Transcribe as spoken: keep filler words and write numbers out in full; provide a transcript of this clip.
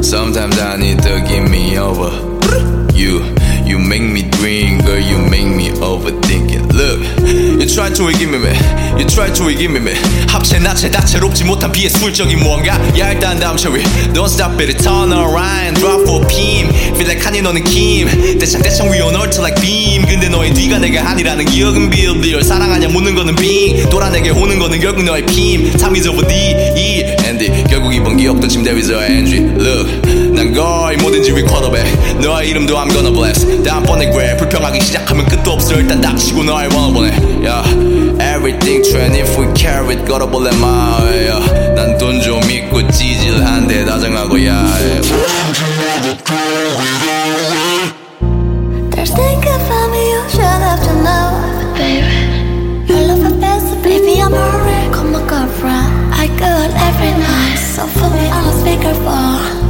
Sometimes I need to give me over. You, you make me dream, girl, you make me overthinking. Look, you try to ignore me, you try to ignore me. 합체 나체 다채롭지 못한 비예술적인 무언가. 야 일단 다음 차 위 Don't stop it, turn around, drop for beam. Feel like 하니 너는 김 대창 대창 we on earth like beam. 근데 너의 뒤가 내가 아니라는 기억은 build deal. 사랑하냐 묻는 거는 빙 돌아 내게 오는 거는 결국 너의 핌. Time is over D, E, and D. 결국 이번 기억도 침대 위서 Angie. Look, 난 거의 뭐든지 recordable. 너의 이름도 I'm gonna bless. 다음번에 그래 불평하기 시작하면 끝도 없어. 일단 닥치고 너의 원을 보내. Yeah, everything trend if we carry it 걸어볼래 마을. Yeah, 난 돈 좀 있고 찌질한데 다정하고 야해. There's things about me you should have to know, baby. Your love is best, baby, I'm alright. Call my girlfriend, I go out every night. So put me on a speakerphone.